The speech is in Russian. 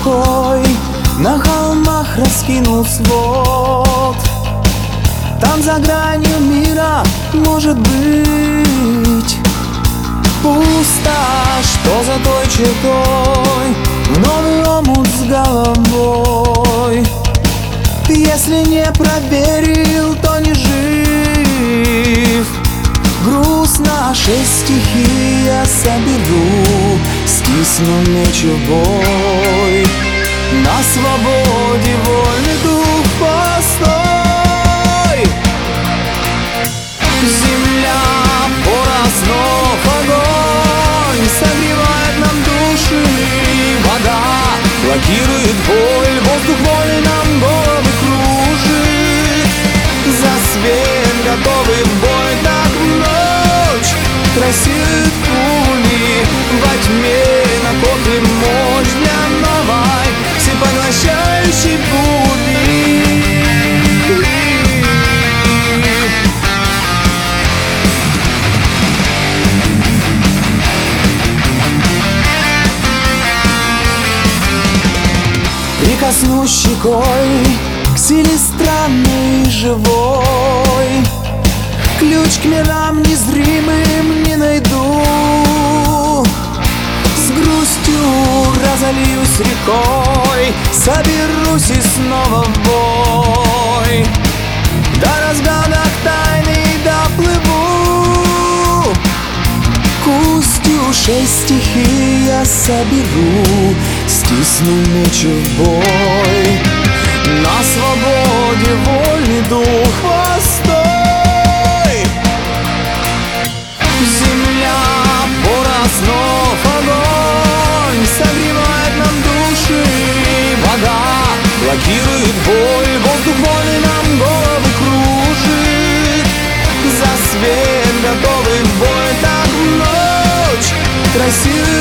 рекой на холмах раскинул свод. Там за гранью мира может быть пусто, что за той чертой в новый омут с головой. Если не проверил, то не жив. Грустно, 6 стихий я соберу, стисну меч в бой. На свободе вольный дух, постой. Земля, пора снов, огонь согревает нам души. Вода блокирует боль, воздух воли нам головы кружит. За свет готовы в бой, так в ночь трассируют пули. Во тьме накоплен мощь для новой всепоглощающей бури. Прикоснусь щекой к силе странной и живой. Ключ к мирам незримым не найду. С грустью разольюсь рекой, соберусь и снова в бой. До разгадок тайны доплыву. К устью 6 стихий я соберу, стисну меч в бой. На свободе вольный дух, постой. Земля, пора снов, огонь согревает нам души. Вода блокирует боль, воздух воли нам головы кружит. За свет готовы в бой, так в ночь трассирует